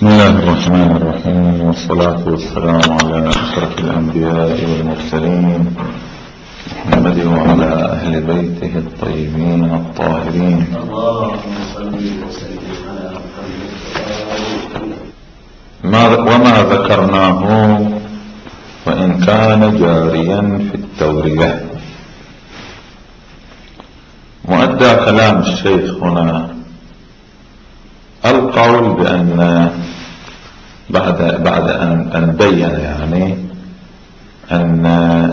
بسم الله الرحمن الرحيم، والصلاة والسلام على أشرف الأنبياء والمرسلين محمد وعلى أهل بيته الطيبين الطاهرين. اللهم صل وسلم على محمد. وما ذكرناه وإن كان جاريا في التورية. مؤدى كلام الشيخ هنا القول بأن بعد أن بين يعني أن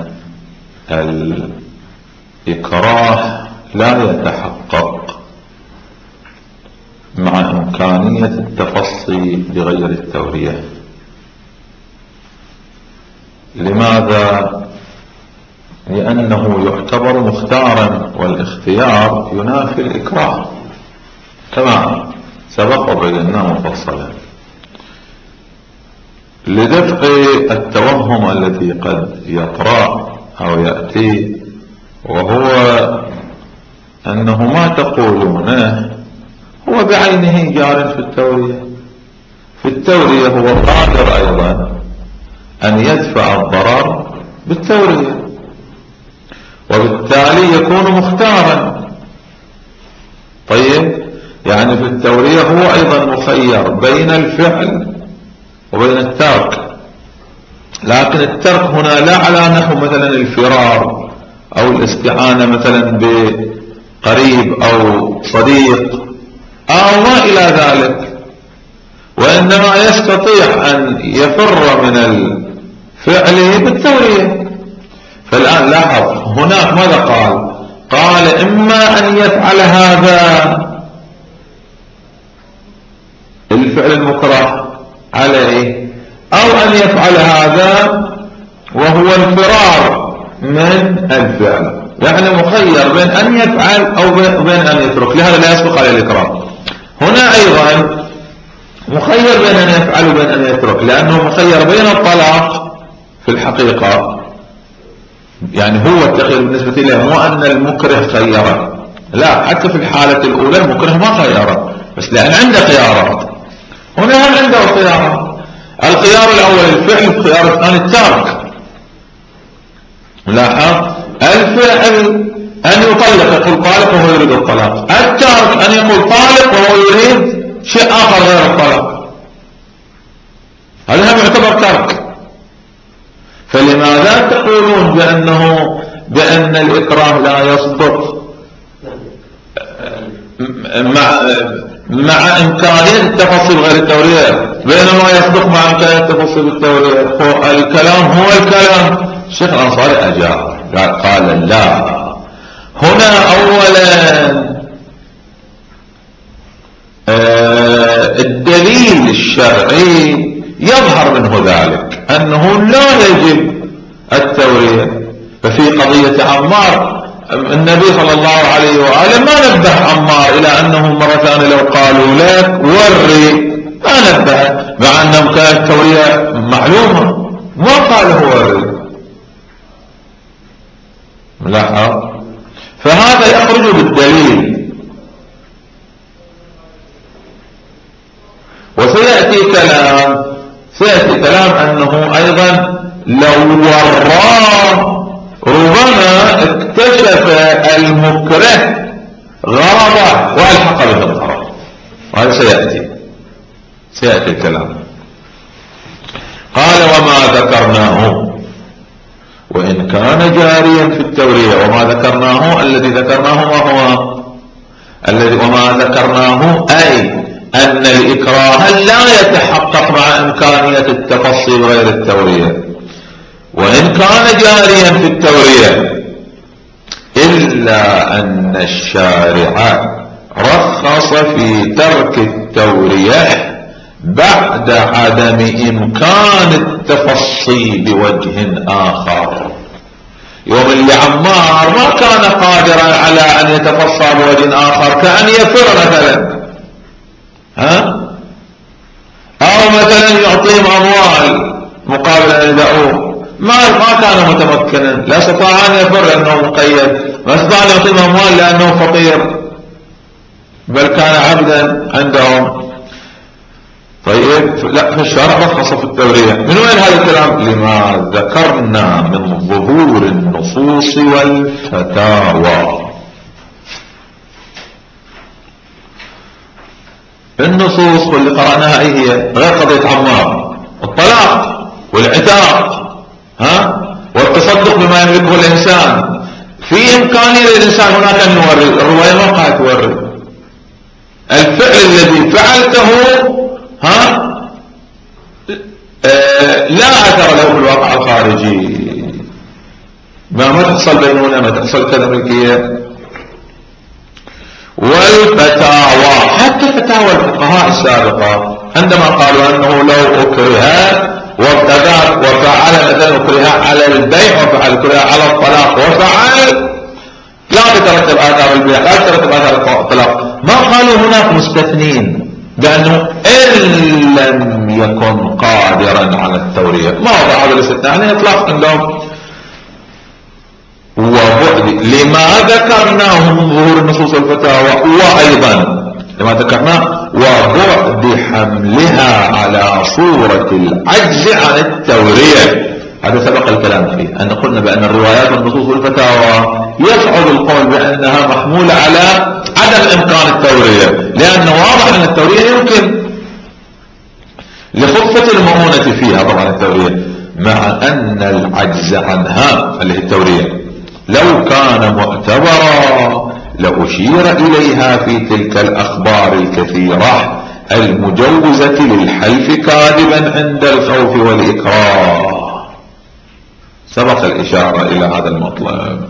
الإكراه لا يتحقق مع إمكانية التفصي بغير التورية. لماذا؟ لأنه يعتبر مختارا، والاختيار ينافي الإكراه كما سبق وبيناه مفصلا. لدفع التوهم الذي قد يطرأ أو يأتي، وهو أنه ما تقولونه هو بعينه جار في التورية. في التورية هو قادر أيضا أن يدفع الضرر بالتورية، وبالتالي يكون مختارا. طيب، يعني في التورية هو أيضا مخير بين الفعل وبين الترك، لكن الترك هنا لا على نحو مثلا الفرار أو الاستعانة مثلا بقريب أو صديق أو ما إلى ذلك، وإنما يستطيع أن يفر من الفعل بالتورية. فالآن لاحظ هناك ماذا قال إما أن يفعل هذا الفعل المكره عليه، أو أن يفعل هذا وهو الفرار من الفعل، يعني مخير بين أن يفعل أو بين أن يترك. لهذا لا يسبق على الإكراه. هنا أيضا مخير بين أن يفعل وبين أن يترك، لأنه مخير بين الطلاق في الحقيقة، يعني هو التخير بالنسبة له، مو أن المكره خيره، لا، حتى في الحالة الأولى المكره ما خيره، بس لأن عنده خيارات. هنا هم عنده خيارات. الخيار الأول الفعل، الخيار الثاني الترك. لاحظ، الفعل أن يطلق، يقول طالق وهو يريد الطلاق. الترك أن يقول طالق وهو يريد شيء آخر غير الطلاق، هذا هم يعتبر ترك. فلماذا تقولون بأن الإكراه لا يصدق مع إمكانية التفصيل غير التورية، بينما يصدق مع إمكانية التفصيل بالتورية؟ الكلام هو الكلام. الشيخ الأنصاري أجاب قال لا. هنا أولا الدليل الشرعي يظهر منه ذلك أنه لا يجب التورية. ففي قضية عمار النبي صلى الله عليه وآله ما نبه عمار إلى أنه مرة ثانية لو قالوا لك وري ما نبه، مع أنهم كانت التورية معلومة، ما قاله وري. ملاحظ؟ فهذا يخرج بالدليل. وسيأتي كلام أنه أيضا لو وراه ربما اكتشف المكره غرضه والحق به الضرر، وهذا سيأتي الكلام. قال وما ذكرناه وإن كان جاريا في التورية. وما ذكرناه الذي ذكرناه ما هو الذي وما ذكرناه أي أن الإكراه لا يتحقق مع إمكانية التفصي غير التورية، وإن كان جاريا في التورية، إلا أن الشارع رخص في ترك التورية بعد عدم إمكان التفصي بوجه آخر. يوم اللي عمار ما كان قادرا على أن يتفصى بوجه آخر، كأن يفر مثلا، أو مثلا يعطيهم أموال مقابل أن يدعوه، ما كان متمكنا، لا استطاع أن يفر لأنه مقيد، ما استطاع أن يعطيهم أموال لأنه فقير، بل كان عبدا عندهم. طيب لا، في الشرع رخص في التورية. من وين هذا الكلام؟ لما ذكرنا من ظهور النصوص والفتاوى. النصوص واللي قرأناها ايه هي؟ غير قضية عمار، الطلاق والعتاق والتصدق بما يملكه الإنسان. في إمكانية للإنسان هناك أن يورد. الرواية ما قاعد تورد. الفعل الذي فعلته لا أثر له في الواقع الخارجي. ما تحصل بينونة، ما تحصل كذا ملكية. والفتاوى، حتى فتاوى الفقهاء السابقة عندما قالوا أنه لو أكره وفعل مثلا أكره على البيع وفعل أكره على الطلاق وفعل، لا تترتب آثار البيع، لا تترتب آثار الطلاق. ما قالوا هناك مستثنين بأنه إن لم يكن قادرا على التورية. ما وضع هذا الاستثناء يعني إطلاق عندهم. وبعد لما ذكرناه من ظهور النصوص والفتاوى، وأيضا لما ذكرناه وبعد حملها على صورة العجز عن التورية. هذا سبق الكلام فيه، أن قلنا بأن الروايات والنصوص والفتاوى يصعب القول بأنها محمولة على عدم إمكان التورية، لأنه واضح أن التورية يمكن لخفة المؤونة فيها طبعا التورية، مع أن العجز عنها اللي هي التورية لو كان معتبرا لأشير إليها في تلك الأخبار الكثيرة المجوزة للحلف كاذبا عند الخوف والإكراه. سبق الإشارة إلى هذا المطلب،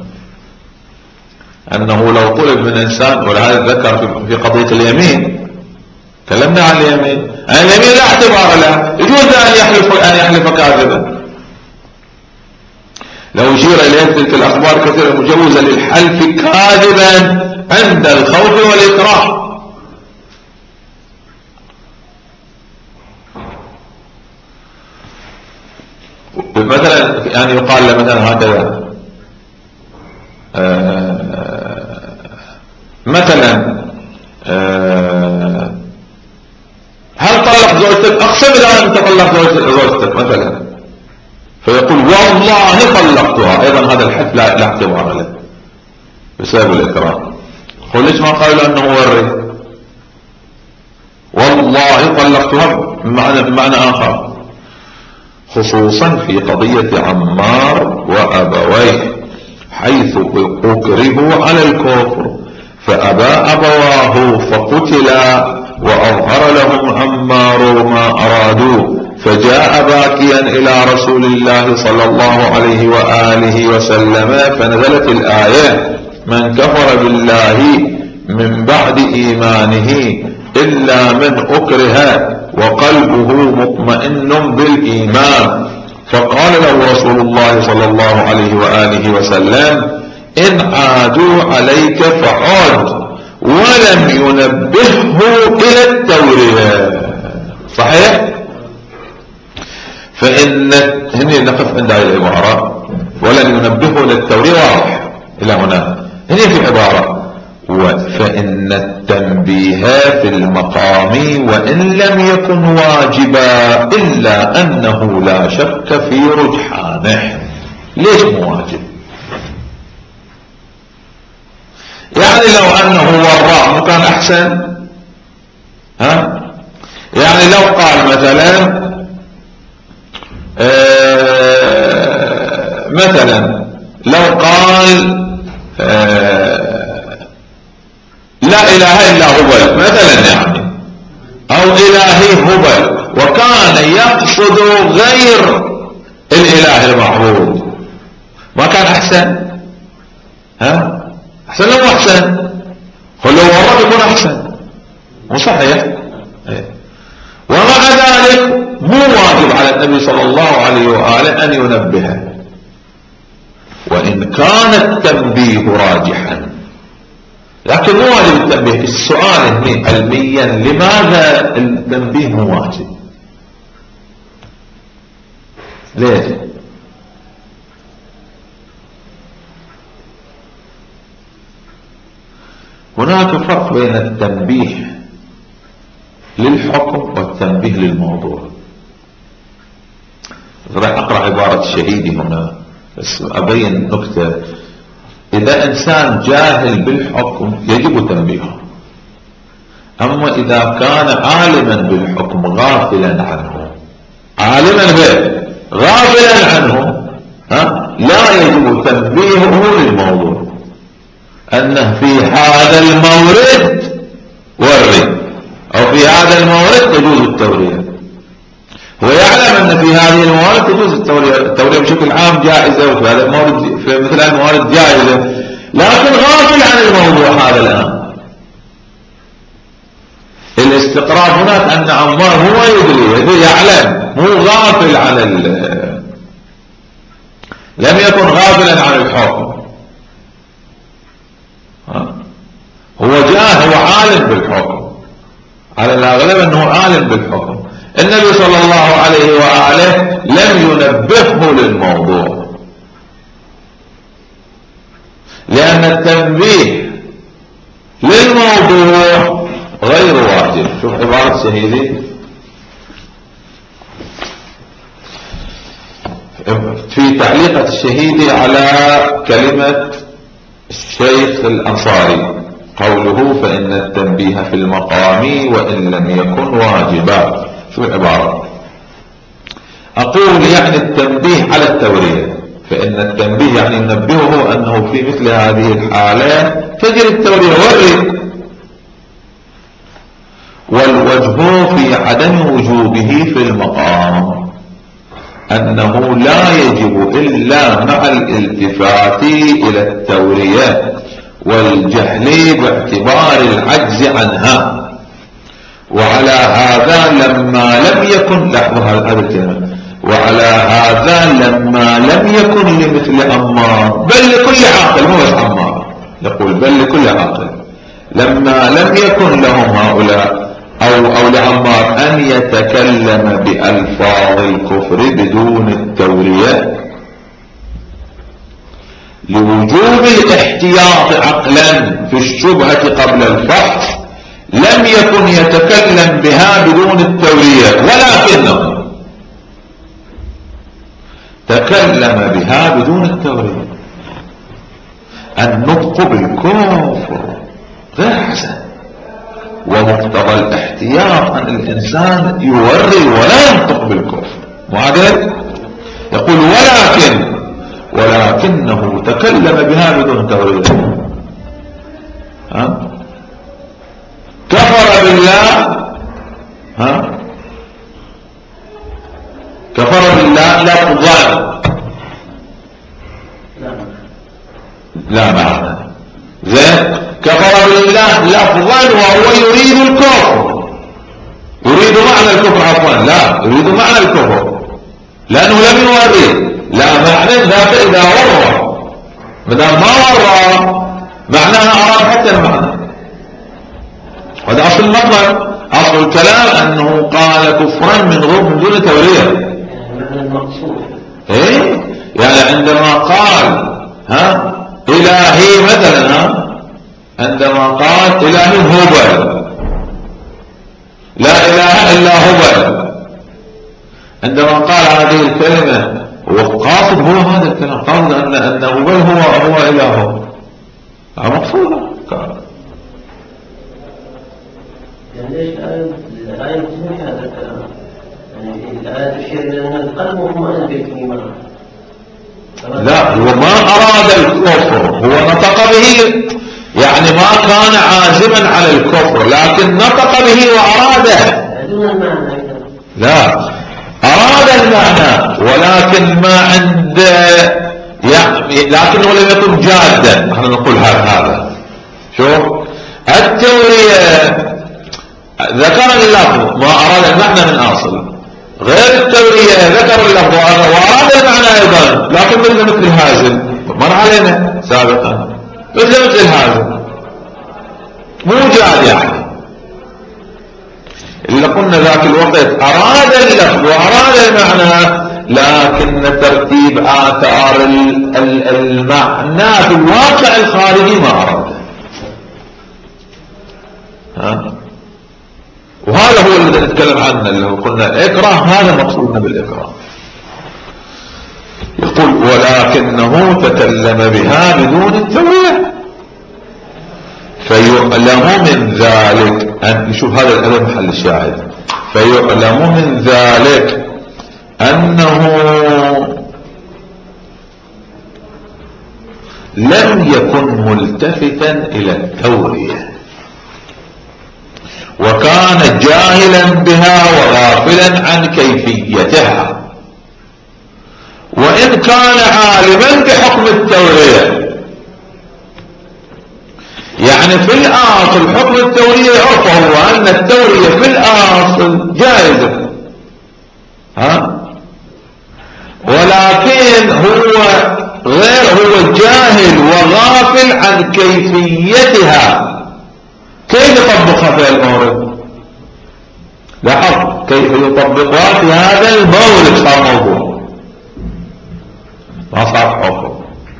أنه لو طلب من إنسان، ولهذا ذكر في قضية اليمين، تكلمنا عن اليمين، اليمين لا اعتبار له، يجوز أن يحلف كاذبا. لو أشير إليه تلك الأخبار كثيرة مجوزة للحلف كاذبا عند الخوف والإكراه. مثلا يعني يقال مثلا هكذا، مثلا هل طلق زوجتك؟ اقسم بالله ان تطلق زوجتك مثلا، فيقول والله طلقتها، ايضا هذا الحلف لا اعتبار له بسبب الاكراه. قل ليش ما قالوا انه وري؟ والله طلقتها بمعنى اخر، خصوصا في قضية عمار وأبويه، حيث أكرهوا على الكفر فأبى أبواه فقتلا، وأظهر لهم عمار ما أرادوا، فجاء باكيا إلى رسول الله صلى الله عليه وآله وسلم، فنزلت الآية: من كفر بالله من بعد إيمانه إلا من أكره وقلبه مطمئن بالإيمان. فقال له رسول الله صلى الله عليه وآله وسلم: إن عادوا عليك فعاد، ولم ينبهه إلى التورية. صحيح؟ فإن هنا نقف عند هذه العبارة ولم ينبهه إلى التورية، واضح إلى هنا. هنا في عبارة: فإن التنبيه في المقام وإن لم يكن واجبا إلا أنه لا شك في رجحانه. ليش مو واجب؟ يعني لو أنه وراء كان أحسن. يعني لو قال مثلا لو قال لا إله إلا هبل مثلا، يعني أو إلهي هبل، وكان يقصد غير الإله المعبود، ما كان أحسن؟ أحسن لو أحسن، ولو ورد يكون أحسن، مو صحيح؟ ومع ذلك مو واجب على النبي صلى الله عليه وآله أن ينبهه، وإن كان التنبيه راجحا، لكن مو واجب التنبيه. السؤال هنا علميا لماذا التنبيه مو واجب؟ ليش؟ هناك فرق بين التنبيه للحكم والتنبيه للموضوع. راح أقرأ عبارة الشهيدي هنا بس أبين نكتة. إذا إنسان جاهل بالحكم يجب تنبيهه، أما إذا كان عالما بالحكم غافلا عنه، عالما به غافلا عنه، لا يجب تنبيهه للموضوع أنه في هذا المورد ورد، أو في هذا المورد تجوز التورية. هو يعلم أن في هذه الموارد تجوز التورية بشكل عام جائزة، وفي هذا المورد في مثل هذه الموارد جائزة، لكن غافل عن الموضوع هذا الآن. الاستقرار هناك أن عمار هو يدري يعلم، مو غافل عن لم يكن غافلا عن الحكم، هو هو عالم بالحكم، على الأغلب أنه عالم بالحكم. النبي صلى الله عليه وآله لم ينبهه للموضوع، لأن التنبيه للموضوع غير واجب. شوف عبارة الشهيدي في تعليقة الشهيدي على كلمة الشيخ الأنصاري، قوله فإن التنبيه في المقام وإن لم يكن واجبا. شو العبارة؟ أقول يعني التنبيه على التورية، فإن التنبيه يعني ينبهه أنه في مثل هذه الحالة تجري التورية والرد، والوجه في عدم وجوبه في المقام أنه لا يجب إلا مع الالتفات إلى التورية والجهل باعتبار العجز عنها. وعلى هذا لما لم يكن، لاحظوا هذا الكلمة، وعلى هذا لما لم يكن لمثل عمار بل لكل عاقل، مو بس عمار، يقول بل لكل عاقل، لما لم يكن لهم هؤلاء أو لعمار أن يتكلم بألفاظ الكفر بدون التورية لوجوب الاحتياط عقلا في الشبهة قبل الفحص، لم يكن يتكلم بها بدون التورية، ولكنه تكلم بها بدون التورية. النطق بالكفر غير حسن، ومقتضى الاحتياط أن الإنسان يوري ولا ينطق بالكفر، وهذا يقول ولكنه تكلم بها بدون تورية. كفر بالله، كفر بالله لفظا لا معنى، زين، كفر بالله لفظا وهو يريد الكفر، يريد معنى الكفر، عفوا لا يريد معنى الكفر لأنه لم يوري، لا معنى ذاك إذا ورى، مدام ما ورى معناها أراد حتى المعنى. هذا أصل المطلب، أصل الكلام أنه قال كفرا من دون تورية. يعني المقصود إيه؟ يعني عندما قال إلهي مثلا، عندما قال إلهي هبل، لا إله إلا هبل، عندما قال هذه الكلمة وقاصد هو هذا الكلام، قاصد أن هبل هو إله، مقصود قال. يعني ليش الآية تسمح هذا الكلام؟ يعني الآية تشير إلى أن القلب مطمئن بالإيمان. لا، هو ما أراد الكفر، هو نطق به، يعني ما كان عازما على الكفر لكن نطق به وأراده دون المعنى. لا، أراد المعنى ولكن ما عنده، يعني لكنه لم يكن جادا. نحن نقول هذا شوف التورية ذكر اللفظ ما أراد المعنى من أصل، غير التورية ذكر اللفظ وأراد المعنى أيضا، لكن مثل الهازل مر علينا سابقا، مثل الهازل مو جاد، يعني اللي قلنا ذاك الوقت أراد اللفظ وأراد المعنى، لكن ترتيب آثار المعنى في الواقع الخارجي ما أراده. وهذا هو الذي نتكلم عنه، اللي هو قلنا الإكراه، هذا مقصودنا بالإكراه. يقول ولكنه تكلم بها بدون التورية، فيعلم من ذلك أن نشوف هذا محل الشاهد، فيعلم من ذلك أنه لم يكن ملتفتا إلى التورية، وكان جاهلا بها وغافلا عن كيفيتها، وإن كان عالما بحكم التورية. يعني في الأصل حكم التورية عرفه هو أن التورية في الأصل جائزة، ولكن هو جاهل وغافل عن كيفيتها، كيف يطبقها في المورد. لاحظ كيف يطبقها في هذا المورد، صار موضوع ما صار حكم.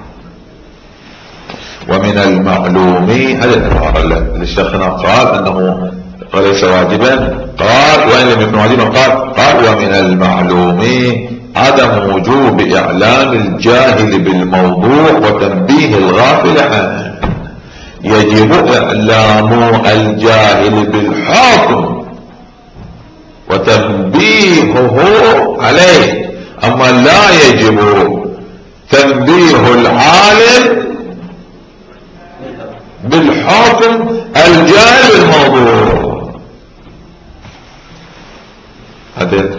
ومن المعلوم، هذه العبارة اللي الشيخنا قال أنه وليس واجبا، قال وإن لم يكن واجبا قال ومن المعلوم عدم وجوب إعلام الجاهل بالموضوع وتنبيه الغافل عنه. يجب إعلام الجاهل بالحكم وتنبيهه عليه، أما لا يجب تنبيه العالم بالحكم الجاهل بالموضوع. هذا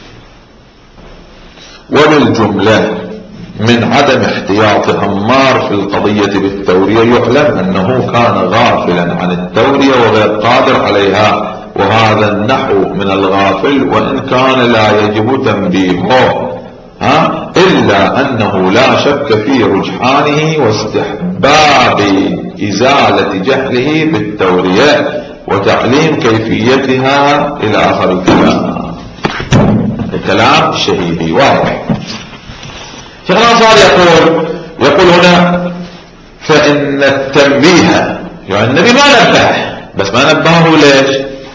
وبالجملة من عدم احتياط عمار في القضية بالتورية يعلم أنه كان غافلا عن التورية وغير قادر عليها، وهذا النحو من الغافل وإن كان لا يجب تنبيهه، إلا أنه لا شك في رجحانه واستحباب إزالة جهله بالتورية وتعليم كيفيتها إلى آخر الكلام الشهيدي واضح. شيخنا صار يقول هنا فإن التنبيه، يعني النبي ما نبه، بس ما نبهه ليش؟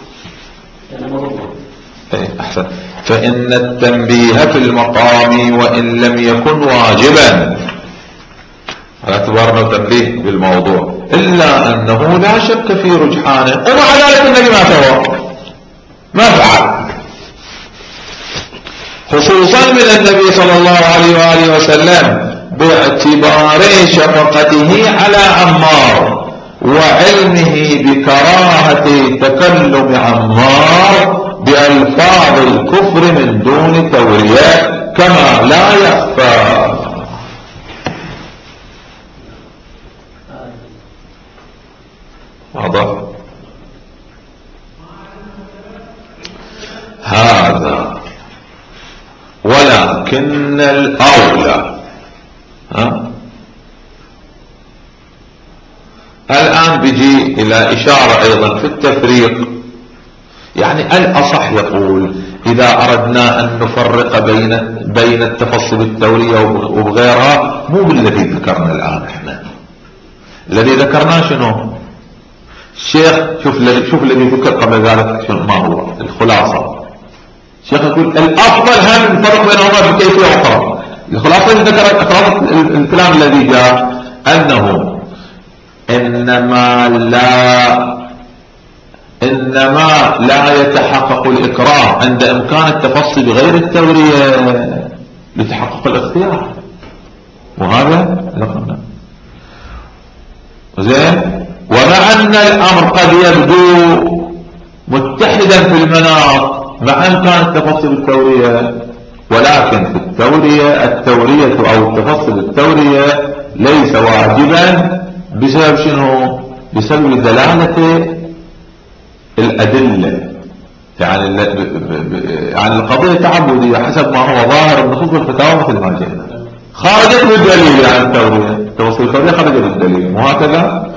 أحسن. فإن التنبيه في المقام وإن لم يكن واجبا، على اعتبار انه تنبيه بالموضوع، إلا أنه لا شك في رجحانه، ومع ذلك النبي ما سوى، ما فعل، خصوصا من النبي صلى الله عليه وآله وسلم باعتبار شفقته على عمار وعلمه بكراهة تكلم عمار بألفاظ الكفر من دون تورية كما لا يخفى. واضح هذا. ولكن الأولى الآن بيجي إلى إشارة أيضا في التفريق، يعني الأصح يقول إذا أردنا أن نفرق بين التفصيل التورية وبغيرها، مو بالذي ذكرنا الآن. احنا الذي ذكرناه شنو؟ الشيخ شوف الذي ذكر قبل ذلك ما هو الخلاصة. الشيخ يقول الأفضل هم نفرق بينهما بكيفية أخرى. الخلاصة اللي ذكر الكلام الذي جاء أنه إنما لا يتحقق الإكراه عند إمكان التفصيل بغير التورية لتحقق الاختيار، وهذا لقنا زين. ومع أن الأمر قد يبدو متحدا في المناط مع إمكان التفصيل بالتورية، ولكن في التورية أو التفصيل بالتورية ليس واجبا بسبب شنو؟ بسبب دلالة الأدلة، يعني القضية تعبدية حسب ما هو ظاهر النصوص والفتاوى مثل ما جئنا، خرجت بالدليل عن التورية، توصيل التورية خرج بالدليل، وهكذا.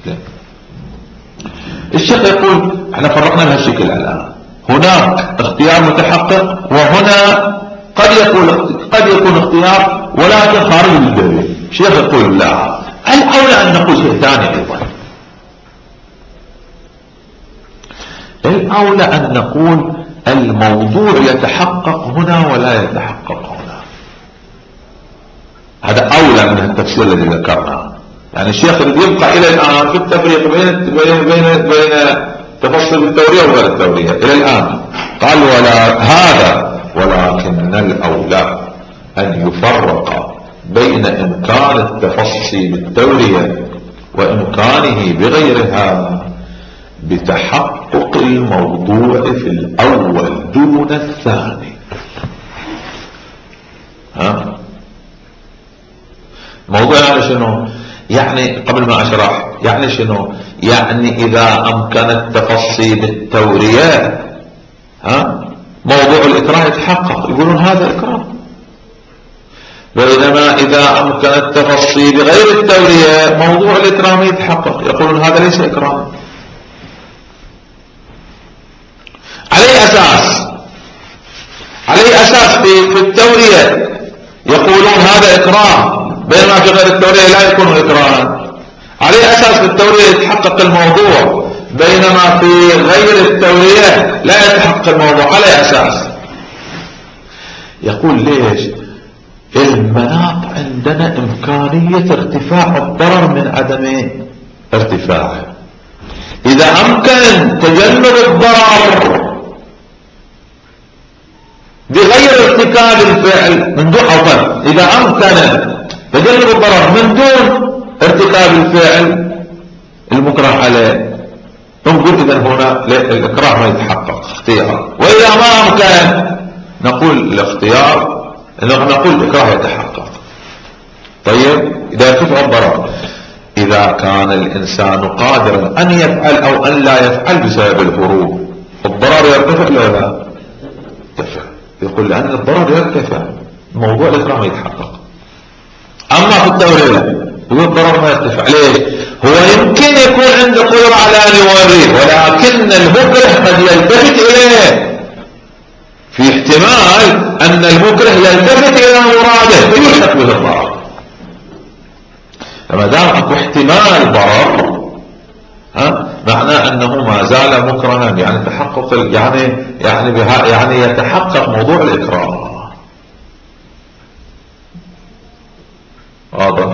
الشيخ يقول احنا فرقنا بهالشكل الآن، هناك اختيار متحقق، وهنا قد يكون اختيار ولكن خارج بالدليل. الشيخ يقول لا، الأولى أن نقول شيء ثاني أيضا، الأولى أن نقول الموضوع يتحقق هنا ولا يتحقق هنا. هذا أولى من التفسير الذي ذكرناه. يعني الشيخ يبقى إلى الآن في التفريق بين تفصيل التورية وغير التورية إلى الآن. قال ولا هذا ولكن الأولى أن يفرق بين إمكان التفصي بالتورية وإمكانه بغيرها بتحقق الموضوع في الأول دون الثاني. موضوع يعني شنو؟ يعني قبل ما أشرح يعني شنو؟ يعني إذا أمكن التفصي بالتورية موضوع الإكراه يتحقق، يقولون هذا إكراه. بينما إذا أمكن التفصي بغير التورية موضوع الإكراه يتحقق، يقولون هذا ليس إكراه. على أساس في التورية يقولون هذا إكراه، بينما في غير التورية لا يكون إكراها. على أساس في التورية يتحقق الموضوع، بينما في غير التورية لا يتحقق الموضوع. على أساس يقول ليش؟ المناط عندنا إمكانية ارتفاع الضرر من عدم ارتفاعه. إذا أمكن تجنب الضرر بغير ارتكاب الفعل من دون عطل، إذا أمكن تجنب الضرر من دون ارتكاب الفعل المكره عليه، نقول إذا هنا الإكراه ما يتحقق اختيار. وإذا ما أمكن نقول الاختيار، نقول الإكراه يتحقق. طيب إذا ارتفع الضرر، إذا كان الإنسان قادرا أن يفعل أو أن لا يفعل بسبب الهروب، الضرر يرتفع ولا لا يرتفع؟ يقول لأن الضرر يرتفع موضوع الإكراه يتحقق. أما في التورية يقول الضرر ما يرتفع. ليش؟ هو يمكن يكون عنده قدرة على أن يوريه، ولكن المكره قد يلتفت إليه. في احتمال أن المكره يلتفت إلى مراده فيلحق به الضرر. فما دام اكو احتمال ضرر معناه أنه ما زال مكرها، يعني تحقق يعني يتحقق موضوع الإكراه. واضح؟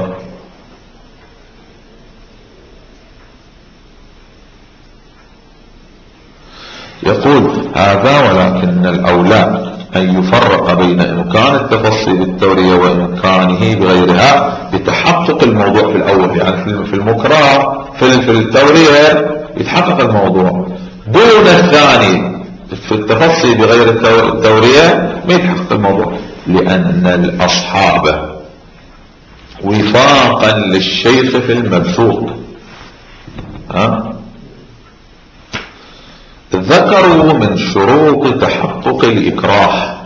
يقول هذا ولكن الأولى أن يفرق بين إمكان التفصي بالتورية وإمكانه بغيرها بتحقق الموضوع في الأول. يعني في المكره في التورية يتحقق الموضوع دون الثاني. في التفصي بغير التورية ما يتحقق الموضوع، لأن الأصحاب وفاقا للشيخ في المبثوق ذكروا من شروط تحقق الإكراه،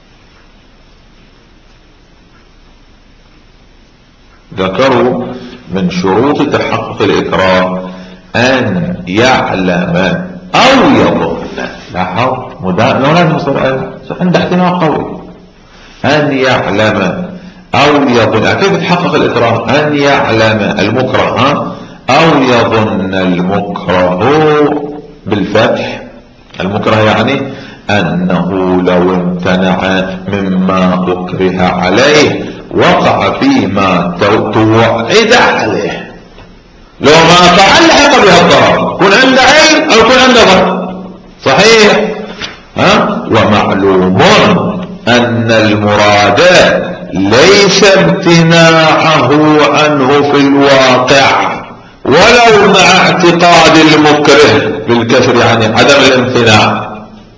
ذكروا من شروط تحقق الإكراه أن يعلم أو يظن. لاحظ لو لازم يصير عند احتمال قوي. أن يعلم أو يظن. كيف تحقق الإكراه؟ أن يعلم المكره أو يظن المكره بالفتح. المكره يعني أنه لو امتنع مما أكره عليه وقع فيما توعد عليه. لو ما فعل لحق بها الضرر، كن عند علم أو كن عند ظن. صحيح؟ ومعلوم أن المراد ليس امتناعه عنه في الواقع ولو مع اعتقاد المكره بالكسر، يعني عدم الامتناع.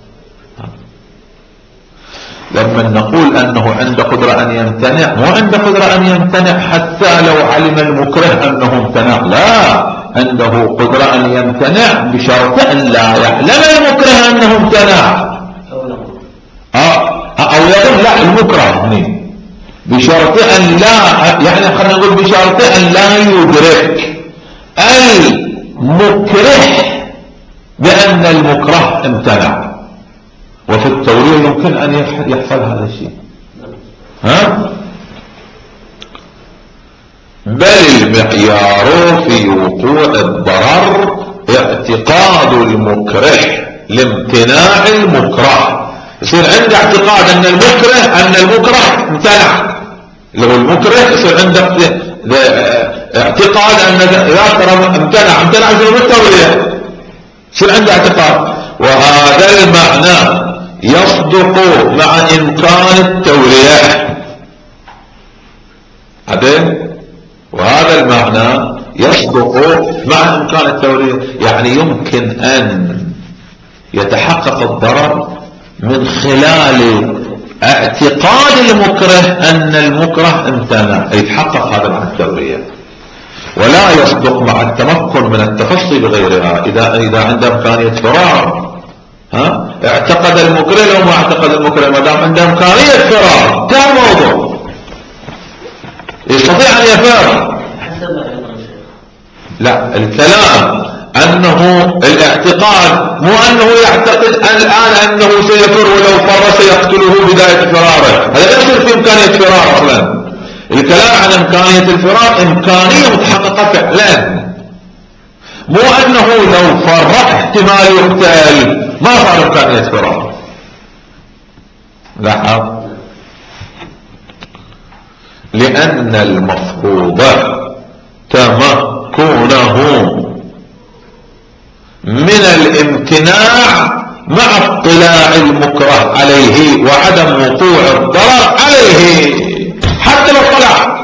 لما نقول أنه عنده قدرة أن يمتنع، مو عنده قدرة أن يمتنع حتى لو علم المكره أنه امتنع، لا، عنده قدرة أن يمتنع بشرط أن لا يعلم المكره أنه امتنع أو يقول لا المكره هنا بشرط أن لا، يعني خلينا نقول بشرط أن لا يدرك المكره بأن المكره امتنع. وفي التورية يمكن أن يحصل هذا الشيء. بل المعيار في وقوع الضرر اعتقاد المكره لامتناع المكره. يصير عنده اعتقاد ان المكره امتنع، لو المكره يصير عندك اعتقاد ان لا ترى امتنع شنو بالتورية، يصير عنده اعتقاد. وهذا المعنى يصدق مع امكان التورية. وهذا المعنى يصدق مع امكان التورية، يعني يمكن ان يتحقق الضرر من خلال اعتقاد المكره ان المكره امتنع، يتحقق هذا مع التورية. ولا يصدق مع التمكن من التفصي بغيرها. اذا عنده امكانية فرار، اعتقد المكره لو ما اعتقد المكره، ما دام عنده امكانية فرار كان موضوع يستطيع ان يفر. لا، الكلام انه الاعتقاد مو انه يعتقد الان انه سيفر ولو فر سيقتله بداية فراره، هذا لا يصير في امكانية فرار اصلا. الكلام عن امكانية الفرار امكانية متحققة فعلا، مو انه لو فر احتمال يقتل، ما صار امكانية فرار. لاحظ، لان المفروض تمكنه من الامتناع مع اطلاع المكره عليه وعدم وقوع الضرر عليه. حتى لو طلع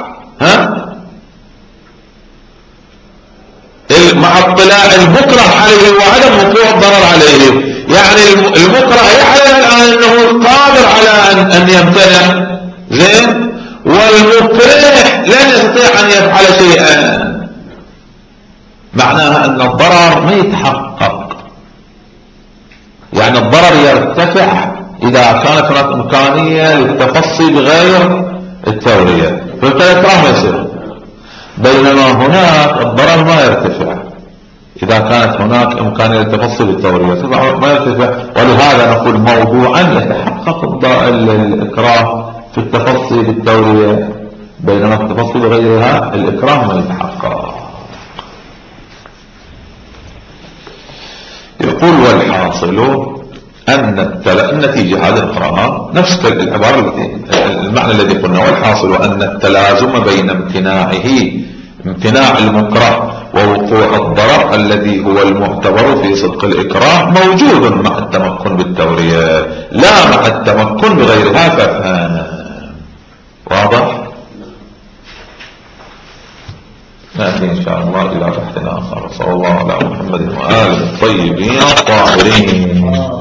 مع اطلاع المكره عليه وعدم وقوع الضرر عليه، يعني المكره يعلم الان انه قادر على ان يمتنع، زين، والمكره لن يستطيع ان يفعل شيئا. معناها ان الضرر ما يتحقق، يعني الضرر يرتفع اذا كانت هناك امكانية للتفصي بغير التورية، فالإكراه ما يصير. بينما هناك الضرر ما يرتفع اذا كانت هناك امكانية للتفصي بالتورية، ما يرتفع. ولهذا نقول موضوعا يتحقق الإكراه في التفصي بالتورية، بينما التفصي بغيرها الإكراه ما يتحقق. يقول والحاصل أن النتيجة هذه القراءة نفس العبارة التي المعنى الذي قلنا. والحاصل أن التلازم بين امتناع المكره ووقوع الضرر الذي هو المعتبر في صدق الإكراه موجود مع التمكن بالتورية لا مع التمكن بغيرها. فافهم. واضح؟ نأتي إن شاء الله إلى بحث آخر. صلى الله على محمد وآله الطيبين الطاهرين.